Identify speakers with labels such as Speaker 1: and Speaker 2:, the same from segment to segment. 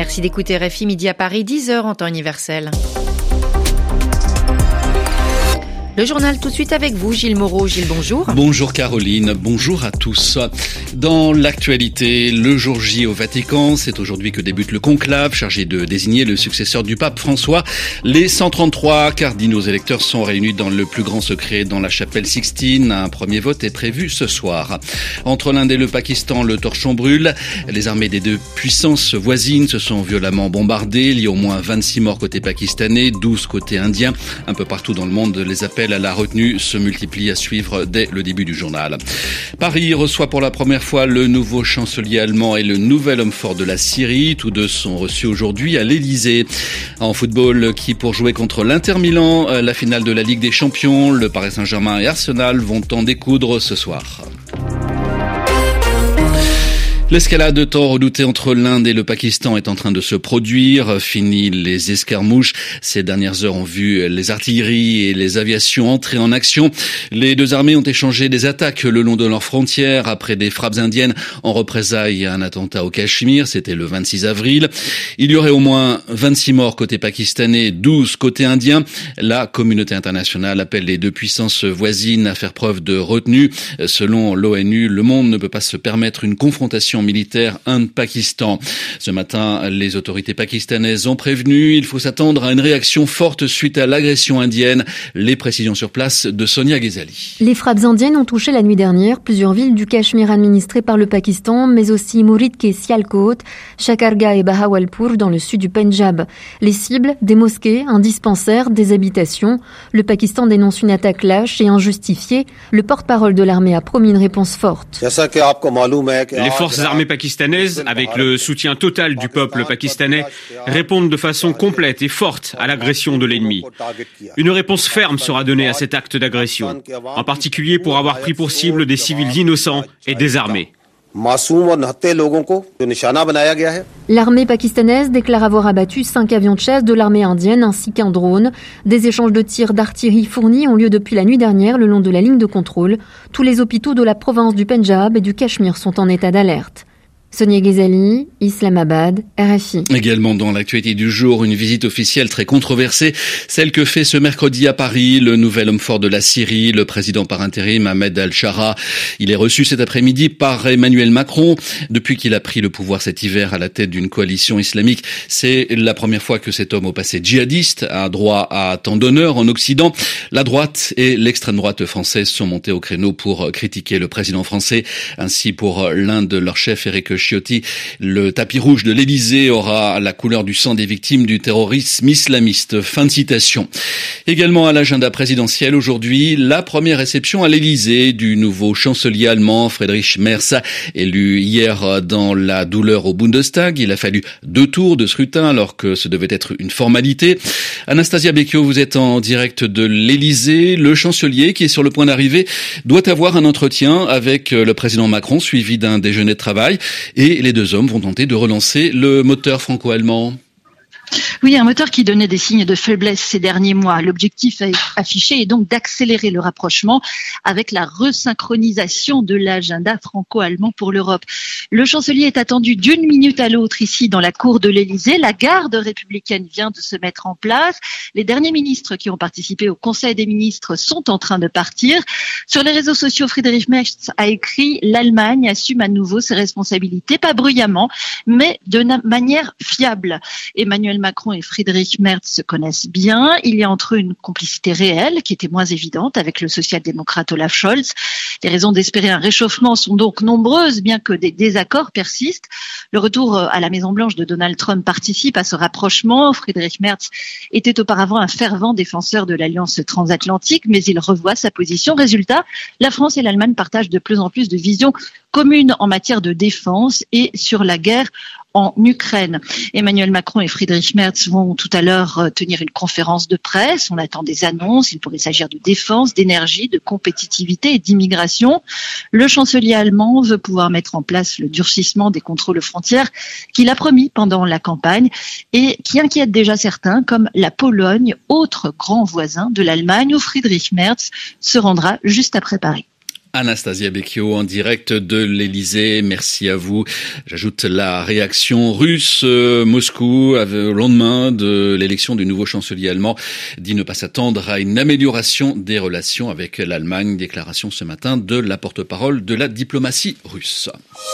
Speaker 1: Merci d'écouter RFI Midi à Paris, 10h en temps universel. Le journal tout de suite avec vous, Gilles Moreau. Gilles, bonjour.
Speaker 2: Bonjour Caroline, bonjour à tous. Dans l'actualité, le jour J au Vatican, c'est aujourd'hui que débute le conclave chargé de désigner le successeur du pape François. Les 133 cardinaux électeurs sont réunis dans le plus grand secret dans la chapelle Sixtine. Un premier vote est prévu ce soir. Entre l'Inde et le Pakistan, le torchon brûle. Les armées des deux puissances voisines se sont violemment bombardées. Il y a au moins 26 morts côté pakistanais, 12 côté indien. Un peu partout dans le monde, les appels à la retenue se multiplient à suivre dès le début du journal. Paris reçoit pour la première fois le nouveau chancelier allemand et le nouvel homme fort de la Syrie. Tous deux sont reçus aujourd'hui à l'Elysée. En football, qui pour jouer contre l'Inter Milan, la finale de la Ligue des Champions, le Paris Saint-Germain et Arsenal vont en découdre ce soir. L'escalade tant redoutée entre l'Inde et le Pakistan est en train de se produire. Fini les escarmouches. Ces dernières heures ont vu les artilleries et les aviations entrer en action. Les deux armées ont échangé des attaques le long de leurs frontières après des frappes indiennes en représailles à un attentat au Cachemire. C'était le 26 avril. Il y aurait au moins 26 morts côté pakistanais, 12 côté indien. La communauté internationale appelle les deux puissances voisines à faire preuve de retenue. Selon l'ONU, le monde ne peut pas se permettre une confrontation militaire Inde-Pakistan. Ce matin, les autorités pakistanaises ont prévenu, il faut s'attendre à une réaction forte suite à l'agression indienne. Les précisions sur place de Sonia Ghezali.
Speaker 3: Les frappes indiennes ont touché la nuit dernière plusieurs villes du Cachemire administrées par le Pakistan, mais aussi Murid ke Sialkot, Shakarga et Bahawalpur dans le sud du Pendjab. Les cibles, des mosquées, un dispensaire, des habitations. Le Pakistan dénonce une attaque lâche et injustifiée. Le porte-parole de l'armée a promis une réponse forte.
Speaker 4: Les forces armées pakistanaises, avec le soutien total du peuple pakistanais, répondent de façon complète et forte à l'agression de l'ennemi. Une réponse ferme sera donnée à cet acte d'agression, en particulier pour avoir pris pour cible des civils innocents et désarmés.
Speaker 3: L'armée pakistanaise déclare avoir abattu 5 avions de chasse de l'armée indienne ainsi qu'un drone. Des échanges de tirs d'artillerie fournis ont lieu depuis la nuit dernière le long de la ligne de contrôle. Tous les hôpitaux de la province du Pendjab et du Cachemire sont en état d'alerte. Sonia Ghezali, Islamabad, RFI.
Speaker 2: Également dans l'actualité du jour, une visite officielle très controversée, celle que fait ce mercredi à Paris le nouvel homme fort de la Syrie, le président par intérim Ahmed al-Shara. Il est reçu cet après-midi par Emmanuel Macron. Depuis qu'il a pris le pouvoir cet hiver à la tête d'une coalition islamique, c'est la première fois que cet homme au passé djihadiste a droit à tant d'honneur en Occident. La droite et l'extrême droite française sont montés au créneau pour critiquer le président français. Ainsi, pour l'un de leurs chefs, Éric Ciotti, le tapis rouge de l'Élysée aura la couleur du sang des victimes du terrorisme islamiste. Fin de citation. Également à l'agenda présidentiel aujourd'hui, la première réception à l'Élysée du nouveau chancelier allemand Friedrich Merz, élu hier dans la douleur au Bundestag. Il a fallu 2 tours de scrutin alors que ce devait être une formalité. Anastasia Becchio, vous êtes en direct de l'Élysée. Le chancelier, qui est sur le point d'arriver, doit avoir un entretien avec le président Macron suivi d'un déjeuner de travail. Et les deux hommes vont tenter de relancer le moteur franco-allemand.
Speaker 5: Oui, un moteur qui donnait des signes de faiblesse ces derniers mois. L'objectif affiché est donc d'accélérer le rapprochement avec la resynchronisation de l'agenda franco-allemand pour l'Europe. Le chancelier est attendu d'une minute à l'autre ici dans la cour de l'Élysée. La garde républicaine vient de se mettre en place. Les derniers ministres qui ont participé au Conseil des ministres sont en train de partir. Sur les réseaux sociaux, Friedrich Merz a écrit « L'Allemagne assume à nouveau ses responsabilités, pas bruyamment, mais de manière fiable ». Emmanuel Macron et Friedrich Merz se connaissent bien. Il y a entre eux une complicité réelle qui était moins évidente avec le social-démocrate Olaf Scholz. Les raisons d'espérer un réchauffement sont donc nombreuses, bien que des désaccords persistent. Le retour à la Maison-Blanche de Donald Trump participe à ce rapprochement. Friedrich Merz était auparavant un fervent défenseur de l'alliance transatlantique, mais il revoit sa position. Résultat, la France et l'Allemagne partagent de plus en plus de visions communes en matière de défense et sur la guerre en Ukraine. Emmanuel Macron et Friedrich Merz vont tout à l'heure tenir une conférence de presse. On attend des annonces. Il pourrait s'agir de défense, d'énergie, de compétitivité et d'immigration. Le chancelier allemand veut pouvoir mettre en place le durcissement des contrôles aux frontières qu'il a promis pendant la campagne et qui inquiète déjà certains comme la Pologne, autre grand voisin de l'Allemagne où Friedrich Merz se rendra juste après Paris.
Speaker 2: Anastasia Becchio en direct de l'Elysée. Merci à vous. J'ajoute la réaction russe. Moscou, au lendemain de l'élection du nouveau chancelier allemand, dit ne pas s'attendre à une amélioration des relations avec l'Allemagne. Déclaration ce matin de la porte-parole de la diplomatie russe.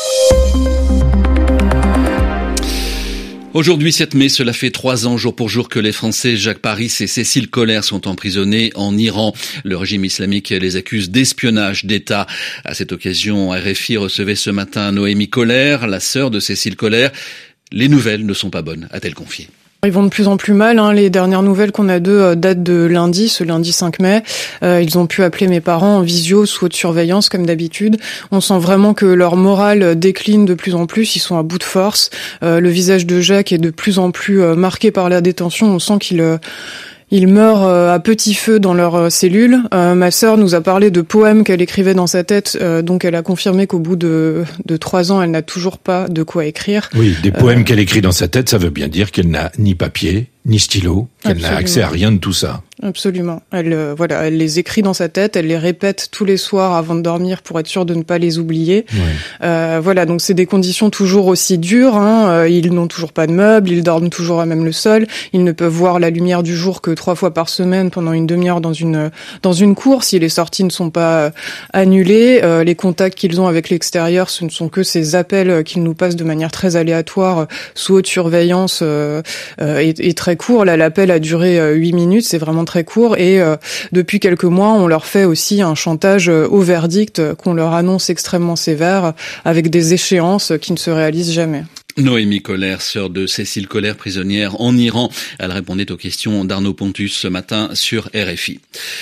Speaker 2: Aujourd'hui, 7 mai, cela fait 3 ans jour pour jour que les Français Jacques Paris et Cécile Kohler sont emprisonnés en Iran. Le régime islamique les accuse d'espionnage d'État. À cette occasion, RFI recevait ce matin Noémie Kohler, la sœur de Cécile Kohler. Les nouvelles ne sont pas bonnes, a-t-elle confié.
Speaker 6: Ils vont de plus en plus mal. Les dernières nouvelles qu'on a d'eux datent de lundi, ce lundi 5 mai. Ils ont pu appeler mes parents en visio sous haute surveillance comme d'habitude. On sent vraiment que leur morale décline de plus en plus. Ils sont à bout de force. Le visage de Jacques est de plus en plus marqué par la détention. On sent qu'ils meurent à petit feu dans leur cellule. Ma sœur nous a parlé de poèmes qu'elle écrivait dans sa tête, donc elle a confirmé qu'au bout de 3 ans, elle n'a toujours pas de quoi écrire.
Speaker 7: Oui, des poèmes qu'elle écrit dans sa tête, ça veut bien dire qu'elle n'a ni papier, ni stylo, qu'elle n'a accès à rien de tout ça.
Speaker 6: Absolument. Elle les écrit dans sa tête, elle les répète tous les soirs avant de dormir pour être sûre de ne pas les oublier. Ouais. Donc c'est des conditions toujours aussi dures. Ils n'ont toujours pas de meubles, ils dorment toujours à même le sol. Ils ne peuvent voir la lumière du jour que 3 fois par semaine pendant une demi-heure dans une cour. Si les sorties ne sont pas annulées, les contacts qu'ils ont avec l'extérieur, ce ne sont que ces appels qu'ils nous passent de manière très aléatoire sous haute surveillance et très court. Là, l'appel a duré 8 minutes, c'est vraiment très court. Et depuis quelques mois, on leur fait aussi un chantage au verdict qu'on leur annonce extrêmement sévère, avec des échéances qui ne se réalisent jamais.
Speaker 2: Noémie Kohler, sœur de Cécile Kohler, prisonnière en Iran. Elle répondait aux questions d'Arnaud Pontus ce matin sur RFI.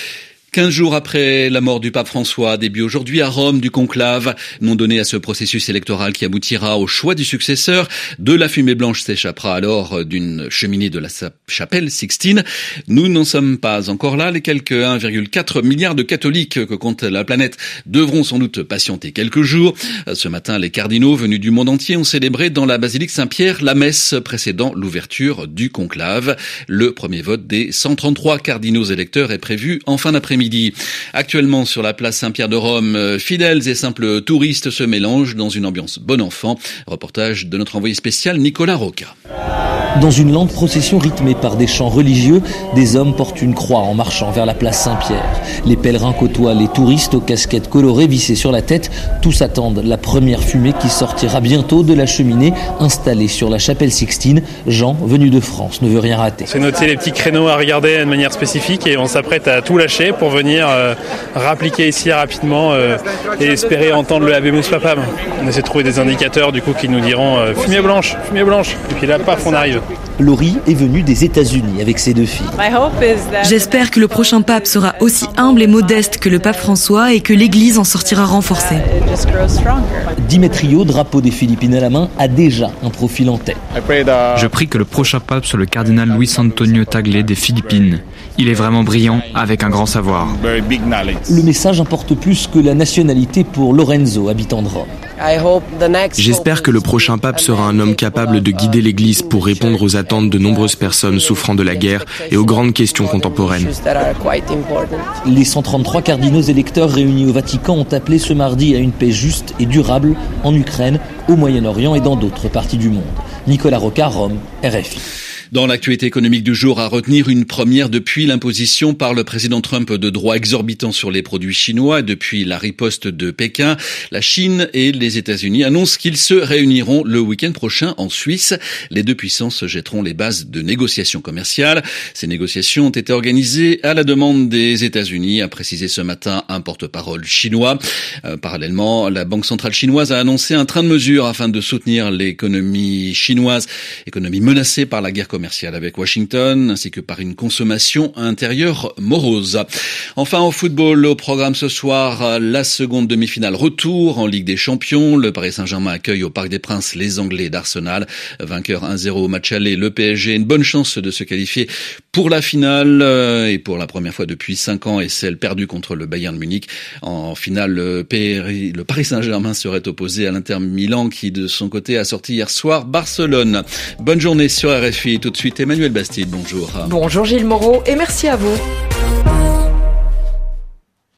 Speaker 2: 15 jours après la mort du pape François, début aujourd'hui à Rome du conclave, nom donné à ce processus électoral qui aboutira au choix du successeur. De la fumée blanche s'échappera alors d'une cheminée de la chapelle Sixtine. Nous n'en sommes pas encore là. Les quelques 1,4 milliard de catholiques que compte la planète devront sans doute patienter quelques jours. Ce matin, les cardinaux venus du monde entier ont célébré dans la basilique Saint-Pierre la messe précédant l'ouverture du conclave. Le premier vote des 133 cardinaux électeurs est prévu en fin d'après-midi. Actuellement sur la place Saint-Pierre de Rome, fidèles et simples touristes se mélangent dans une ambiance bon enfant. Reportage de notre envoyé spécial Nicolas Roca.
Speaker 8: Dans une lente procession rythmée par des chants religieux, des hommes portent une croix en marchant vers la place Saint-Pierre. Les pèlerins côtoient les touristes aux casquettes colorées vissées sur la tête. Tous attendent la première fumée qui sortira bientôt de la cheminée installée sur la chapelle Sixtine. Jean, venu de France, ne veut rien rater.
Speaker 9: J'ai noté les petits créneaux à regarder de manière spécifique et on s'apprête à tout lâcher pour venir rappliquer ici rapidement et espérer entendre le Habemus Papam. On essaie de trouver des indicateurs du coup qui nous diront fumée blanche, et puis là paf on arrive.
Speaker 8: Laurie est venue des États-Unis avec ses 2 filles.
Speaker 10: J'espère que le prochain pape sera aussi humble et modeste que le pape François et que l'Église en sortira renforcée.
Speaker 8: Dimetrio, drapeau des Philippines à la main, a déjà un profil en tête.
Speaker 11: Je prie que le prochain pape soit le cardinal Luis Antonio Tagle des Philippines. Il est vraiment brillant, avec un grand savoir.
Speaker 8: Le message importe plus que la nationalité pour Lorenzo, habitant de Rome.
Speaker 11: J'espère que le prochain pape sera un homme capable de guider l'Église pour répondre aux attentes de nombreuses personnes souffrant de la guerre et aux grandes questions contemporaines.
Speaker 8: Les 133 cardinaux électeurs réunis au Vatican ont appelé ce mardi à une paix juste et durable en Ukraine, au Moyen-Orient et dans d'autres parties du monde. Nicolas Roca, Rome, RFI.
Speaker 2: Dans l'actualité économique du jour, à retenir une première depuis l'imposition par le président Trump de droits exorbitants sur les produits chinois. Depuis la riposte de Pékin, la Chine et les États-Unis annoncent qu'ils se réuniront le week-end prochain en Suisse. Les deux puissances jetteront les bases de négociations commerciales. Ces négociations ont été organisées à la demande des États-Unis, a précisé ce matin un porte-parole chinois. Parallèlement, la Banque centrale chinoise a annoncé un train de mesures afin de soutenir l'économie chinoise, économie menacée par la guerre commerciale avec Washington, ainsi que par une consommation intérieure morose. Enfin, au football, au programme ce soir, la seconde demi-finale retour en Ligue des Champions. Le Paris Saint-Germain accueille au Parc des Princes les Anglais d'Arsenal. Vainqueur 1-0 au match aller, le PSG a une bonne chance de se qualifier pour la finale et pour la première fois depuis 5 ans, et celle perdue contre le Bayern Munich. En finale, le Paris Saint-Germain serait opposé à l'Inter Milan qui, de son côté, a sorti hier soir Barcelone. Bonne journée sur RFI. Tout de suite, Emmanuel Bastide, bonjour.
Speaker 1: Bonjour Gilles Moreau et merci à vous.